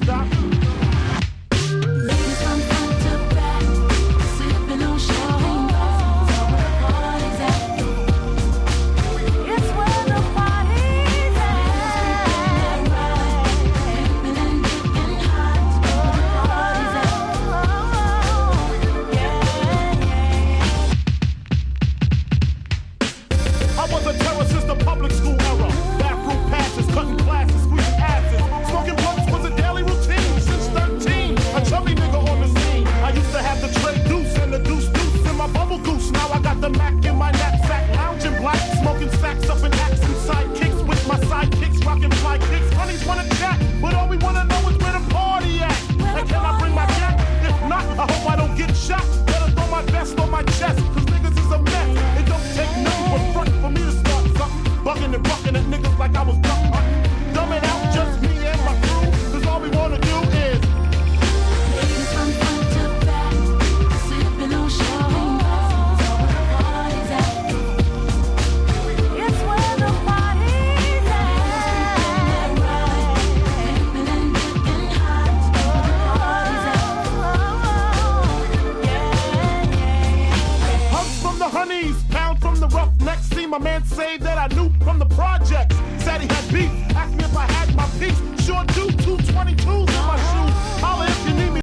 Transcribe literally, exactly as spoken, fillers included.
stop. Ladies from front to back, sipping on champagne glasses, where the party's at. It's where the party's at. Sipping and dipping hot, where the party's at. Yeah, yeah. I was a terror since the public school era. Bathroom passes, cutting classes, squeezing asses. Smoking blunts was a daily routine since thirteen. A chubby nigga on the scene. I used to have the tray deuce and the deuce deuce in my bubble goose. Now I got the Mac in my knapsack, lounging black, smoking sacks up in axe and sidekicks with my sidekicks, rocking fly kicks. Honeys wanna chat, but all we wanna know is where the party at. And can I bring my cat? If not, I hope I don't get shot. Better throw my vest on my chest, cause niggas is a mess. It don't take nothing but front for me to start something. Bucking and bucking at niggas like I was duck hunting. Dumb it out, just me and my crew, cause all we wanna do is Ladies from front to back, sipping on champagne glasses, where the party's at. It's where the party's at. Sipping and dipping hot, where the party's at. Yeah, yeah, yeah. hugs from the honeys, pound from the roughnecks. See my man say that I knew from the projects. Said he had beef, asked me if I had my piece. Sure do, two twenty-twos in my shoes. Holla if you need me.